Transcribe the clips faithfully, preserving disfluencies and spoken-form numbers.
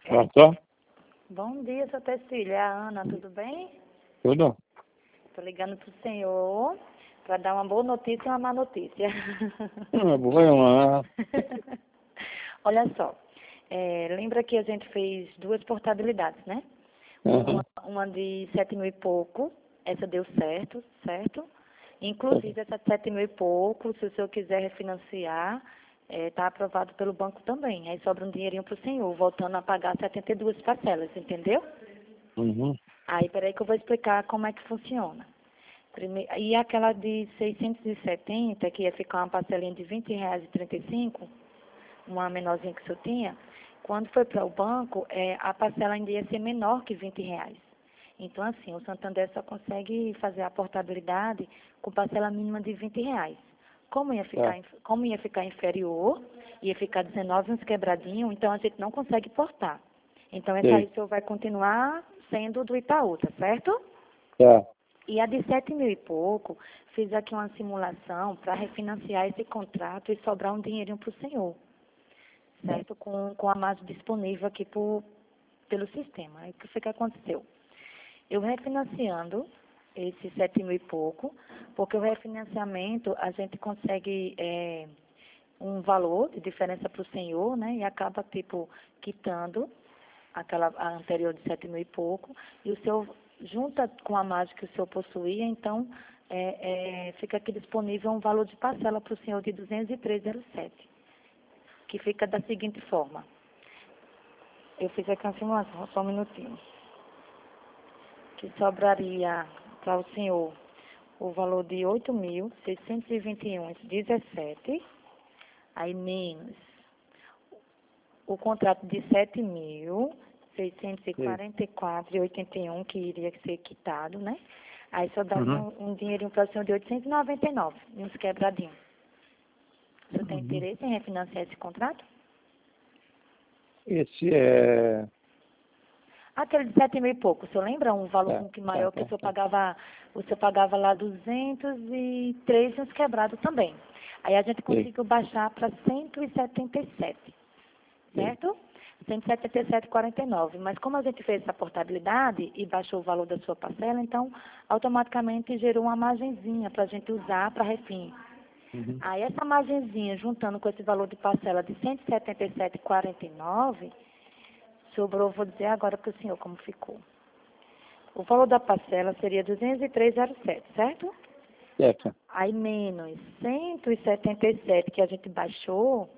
Pronto? Bom dia, sua Tecília. É a Ana, tudo bem? Tudo? Estou ligando para o senhor para dar uma boa notícia e uma má notícia. Uma boa e uma má. Olha só, é, lembra que a gente fez duas portabilidades, né? Uhum. Uma, uma de sete mil e pouco, essa deu certo, certo? Inclusive, essa de sete mil e pouco, se o senhor quiser refinanciar, está aprovado pelo banco também. Aí sobra um dinheirinho para o senhor, voltando a pagar setenta e duas parcelas, entendeu? Uhum. Aí, peraí que eu vou explicar como é que funciona. Primeiro, e aquela de seiscentos e setenta, que ia ficar uma parcelinha de vinte reais e trinta e cinco, uma menorzinha que o senhor tinha, quando foi para o banco, é, a parcela ainda ia ser menor que vinte reais. Então, assim, o Santander só consegue fazer a portabilidade com parcela mínima de vinte reais. Como ia ficar, Tá. inf- como ia ficar inferior, ia ficar dezenove uns quebradinhos, então a gente não consegue portar. Então, essa aí Sei. o senhor vai continuar sendo do Itaú, tá certo? Tá. E a de sete mil e pouco, fiz aqui uma simulação para refinanciar esse contrato e sobrar um dinheirinho para o senhor, certo? Com, com a margem disponível aqui por, pelo sistema. Aí o que foi que aconteceu? Eu refinanciando esse sete mil e pouco, porque o refinanciamento a gente consegue é, um valor de diferença para o senhor, né? E acaba, tipo, quitando aquela a anterior de sete mil e pouco, e o senhor junta com a margem que o senhor possuía, então é, é, fica aqui disponível um valor de parcela para o senhor de duzentos e três vírgula zero sete, que fica da seguinte forma. Eu fiz aqui uma simulação, só um minutinho. Que sobraria para o senhor o valor de oito mil seiscentos e vinte e um vírgula dezessete, aí menos o contrato de sete mil seiscentos e quarenta e quatro vírgula oitenta e um que iria ser quitado, né? Aí só daria Uhum. um, um dinheirinho para o senhor de oitocentos e noventa e nove, uns quebradinhos. Você tem Uhum. interesse em refinanciar esse contrato? Esse é... Aquele de sete mil e pouco, o senhor lembra um valor Tá, um que tá, maior que o tá, senhor tá. pagava, o senhor pagava lá duzentos e três uns quebrados também. Aí a gente Sei. conseguiu baixar para cento e setenta e sete, Sei. certo? cento e setenta e sete vírgula quarenta e nove. Mas como a gente fez essa portabilidade e baixou o valor da sua parcela, então automaticamente gerou uma margenzinha para a gente usar para refim. Uhum. Aí essa margenzinha, juntando com esse valor de parcela de cento e setenta e sete vírgula quarenta e nove, sobrou, vou dizer agora para o senhor como ficou. O valor da parcela seria duzentos e três vírgula zero sete, certo? Certo. Aí menos cento e setenta e sete que a gente baixou,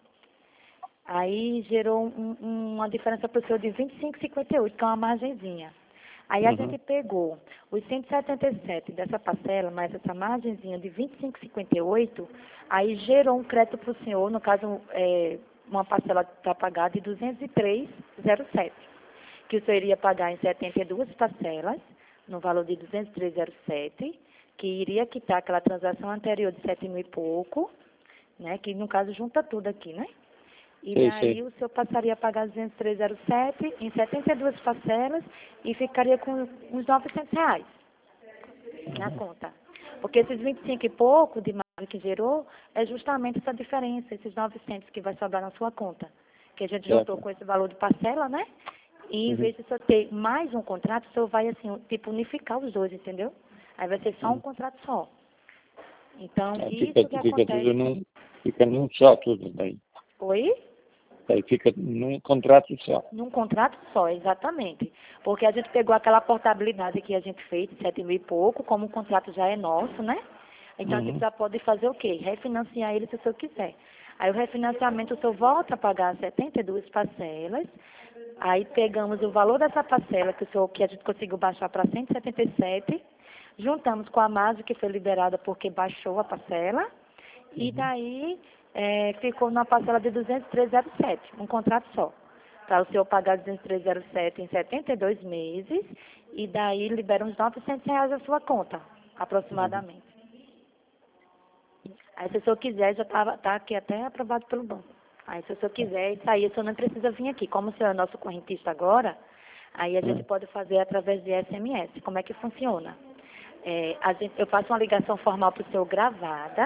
aí gerou um- um- uma diferença para o senhor de vinte e cinco vírgula cinquenta e oito, que é uma margenzinha. Aí a Uhum. gente pegou os cento e setenta e sete dessa parcela, mais essa margenzinha de vinte e cinco vírgula cinquenta e oito, aí gerou um crédito para o senhor, no caso, é, uma parcela para pagar de duzentos e três vírgula zero sete, que o senhor iria pagar em setenta e duas parcelas, no valor de duzentos e três vírgula zero sete, que iria quitar aquela transação anterior de sete mil e pouco, né, que no caso junta tudo aqui, né? E Sei, daí sei. o senhor passaria a pagar duzentos e três vírgula zero sete em setenta e duas parcelas e ficaria com uns novecentos reais na conta. Porque esses vinte e cinco e pouco de margem que gerou é justamente essa diferença, esses novecentos que vai sobrar na sua conta. Que a gente juntou Certo. com esse valor de parcela, né? E em Uhum. vez de o senhor ter mais um contrato, o senhor vai, assim, tipo, unificar os dois, entendeu? Aí vai ser só um Uhum. contrato só. Então, Aí fica, isso que fica tudo acontece... num... Fica num só tudo daí. Oi? Aí fica num contrato só. Num contrato só, exatamente. Porque a gente pegou aquela portabilidade que a gente fez, de sete mil e pouco, como o contrato já é nosso, né? Então a gente Uhum. já pode fazer o quê? Refinanciar ele se o senhor quiser. Aí o refinanciamento o senhor volta a pagar setenta e duas parcelas, aí pegamos o valor dessa parcela que, o senhor, que a gente conseguiu baixar para cento e setenta e sete, juntamos com a margem que foi liberada porque baixou a parcela, e Uhum. daí é, ficou na parcela de duzentos e três vírgula zero sete, um contrato só. Para o senhor pagar duzentos e três vírgula zero sete em setenta e dois meses, e daí libera uns novecentos reais a sua conta, Uhum. aproximadamente. Aí se o senhor quiser, já está tá aqui até aprovado pelo banco. Aí se o senhor quiser, isso aí o senhor não precisa vir aqui. Como o senhor é nosso correntista agora, aí a gente Uhum. pode fazer através de S M S. Como é que funciona? É, a gente, eu faço uma ligação formal para o senhor gravada,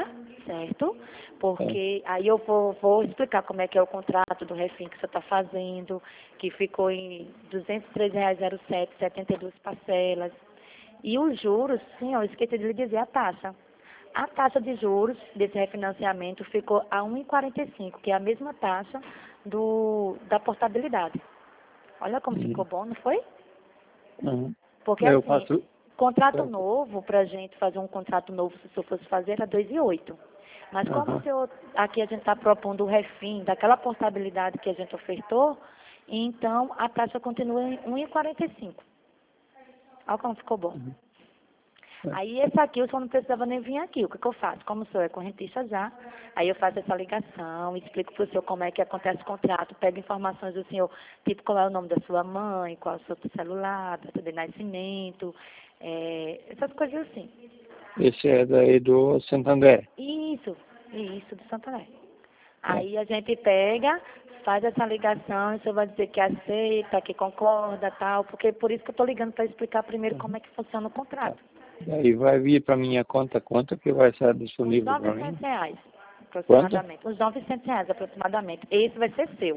certo? Porque aí eu vou, vou explicar como é que é o contrato do refim que você está fazendo, que ficou em duzentos e três reais e zero sete, setenta e duas parcelas. E os juros, sim, eu esqueci de lhe dizer a taxa. A taxa de juros desse refinanciamento ficou a um vírgula quarenta e cinco, que é a mesma taxa do, da portabilidade. Olha como Uhum. ficou bom, não foi? Uhum. Porque Eu assim, faço. contrato novo, para a gente fazer um contrato novo, se o senhor fosse fazer, era dois vírgula oito. Mas como o Uhum. senhor, aqui a gente está propondo o refim daquela portabilidade que a gente ofertou, então a taxa continua em um vírgula quarenta e cinco. Olha como ficou bom. Uhum. Aí esse aqui o senhor não precisava nem vir aqui. O que, que eu faço? Como o senhor é correntista já, aí eu faço essa ligação, explico para o senhor como é que acontece o contrato, pego informações do senhor, tipo qual é o nome da sua mãe, qual é o seu celular, data de nascimento, é, essas coisas assim. Esse é daí do Santander. Isso, isso, do Santander. É. Aí a gente pega, faz essa ligação, e o senhor vai dizer que aceita, que concorda, tal, porque por isso que eu estou ligando para explicar primeiro como é que funciona o contrato. Daí vai vir para minha conta quanto que vai ser Uns disponível para mim? novecentos reais, Quanto? aproximadamente. Uns novecentos reais, aproximadamente. Esse vai ser seu.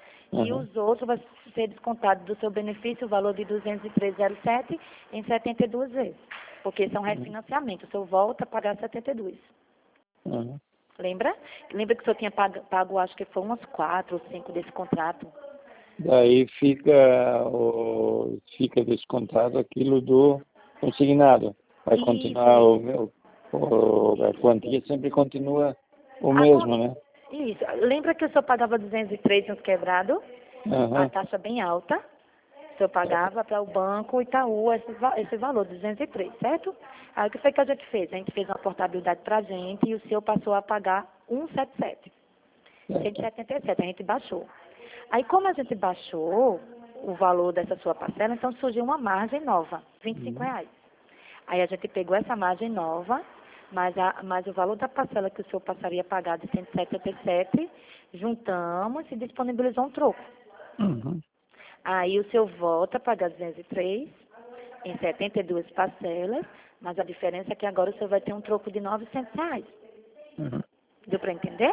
E Uhum. os outros vai ser descontado do seu benefício, o valor de duzentos e três reais e zero sete em setenta e duas vezes. Porque são refinanciamentos. O senhor volta a pagar setenta e dois. Uhum. Lembra? Lembra que o senhor tinha pago, pago acho que foi umas quatro ou cinco desse contrato? Daí fica, o, fica descontado aquilo do consignado. Vai continuar, Isso, o, o, a quantia sempre continua o a con- mesmo, né? isso. Lembra que o senhor pagava duzentos e três nos quebrados? A Uhum. taxa bem alta. O senhor pagava para o banco Itaú esse, va- esse valor, duzentos e três, certo? Aí o que foi que a gente fez? A gente fez uma portabilidade para a gente e o senhor passou a pagar cento e setenta e sete. cento e setenta e sete, a gente baixou. Aí como a gente baixou o valor dessa sua parcela, então surgiu uma margem nova, vinte e cinco reais. Aí a gente pegou essa margem nova, mais, a, mais o valor da parcela que o senhor passaria a pagar de cento e setenta e sete, juntamos e disponibilizou um troco. Uhum. Aí o senhor volta a pagar duzentos e três em setenta e duas parcelas, mas a diferença é que agora o senhor vai ter um troco de novecentos reais. Uhum. Deu para entender?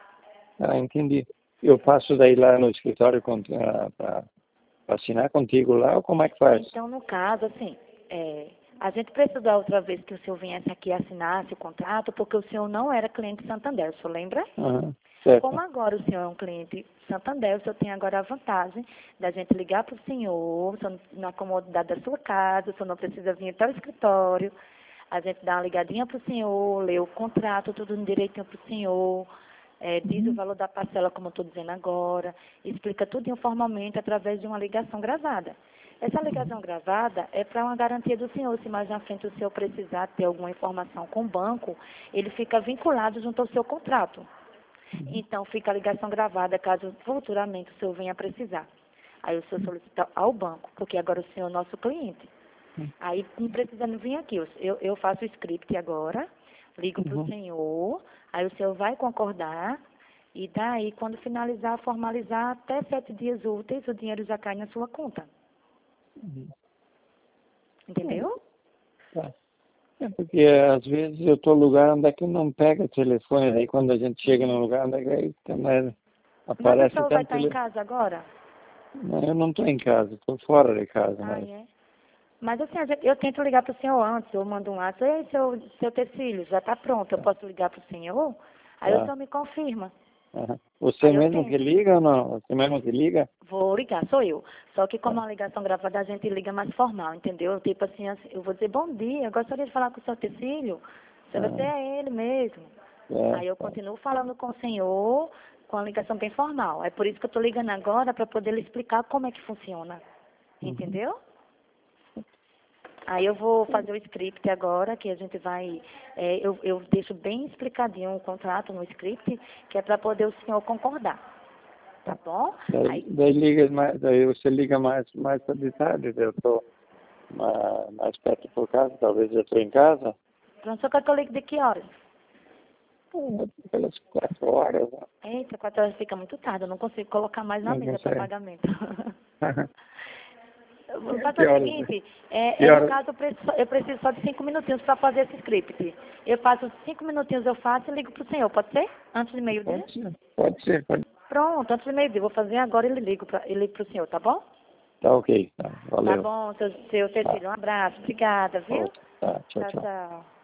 Ah, entendi. Eu passo daí lá no escritório para assinar contigo lá, ou como é que faz? Então, no caso, assim, é, a gente precisou da outra vez que o senhor viesse aqui assinar esse contrato, porque o senhor não era cliente Santander, o senhor lembra? Uhum. Como Certo. agora o senhor é um cliente Santander, o senhor tem agora a vantagem da gente ligar para o senhor, o senhor na comodidade da sua casa, o senhor não precisa vir até o escritório, a gente dá uma ligadinha para o senhor, lê o contrato, tudo direitinho para o senhor, é, diz o valor da parcela, como eu estou dizendo agora, explica tudo informalmente através de uma ligação gravada. Essa ligação gravada é para uma garantia do senhor. Se mais na frente o senhor precisar ter alguma informação com o banco, ele fica vinculado junto ao seu contrato. Então, fica a ligação gravada caso futuramente o senhor venha precisar. Aí o senhor solicita ao banco, porque agora o senhor é nosso cliente. Aí, não precisando vir aqui, eu, eu faço o script agora, ligo para o Uhum. senhor, aí o senhor vai concordar, e daí, quando finalizar, formalizar, até sete dias úteis, o dinheiro já cai na sua conta. Uhum. Entendeu? Tá. É porque às vezes eu estou no lugar onde é que não pega telefone, aí quando a gente chega no lugar onde é que aí também Mas o aparece senhor vai tanto estar em telefone. casa agora? Não, eu não estou em casa, estou fora de casa, Ah, mas. é? Mas assim, a gente- eu tento ligar para o senhor antes, eu mando um WhatsApp, ei, seu, seu Tecílio, já está pronto, eu Tá. posso ligar para o senhor? Aí o Tá. senhor me confirma. Aham. Você Aí eu mesmo que tento. liga ou não? Você mesmo que liga? Vou ligar, sou eu. Só que como Tá. a ligação gravada, a gente liga mais formal, entendeu? Tipo assim, assim, eu vou dizer, bom dia, eu gostaria de falar com o seu Tecílio. Se você Aham. é ele mesmo. É, Aí eu tá. continuo falando com o senhor, com a ligação bem formal. É por isso que eu estou ligando agora, para poder lhe explicar como é que funciona. Uhum. Entendeu? Aí eu vou fazer o script agora, que a gente vai, é, eu, eu deixo bem explicadinho o contrato no script, que é para poder o senhor concordar, tá bom? Daí, Aí, daí, liga mais, daí você liga mais, mais de tarde, eu estou mais, mais perto por casa, talvez eu estou em casa. pronto, só que eu ligo de que horas? Hum, Pelas quatro horas, né? Eita, quatro horas fica muito tarde, eu não consigo colocar mais na Não mesa para consegue. pagamento. Faça Que o horas? seguinte, é, Que é, no horas? caso eu preciso, eu preciso só de cinco minutinhos para fazer esse script. Eu faço cinco minutinhos, eu faço e ligo pro senhor, pode ser? Antes de meio-dia? Pode ser, pode ser, pode. Pronto, antes de meio-dia. Vou fazer agora e ligo para ele pro senhor, tá bom? Tá ok, tá, Tá valeu. bom, seu, seu Cecília. Um abraço, obrigada, viu? Tá, tchau, Tchau, tchau. tchau.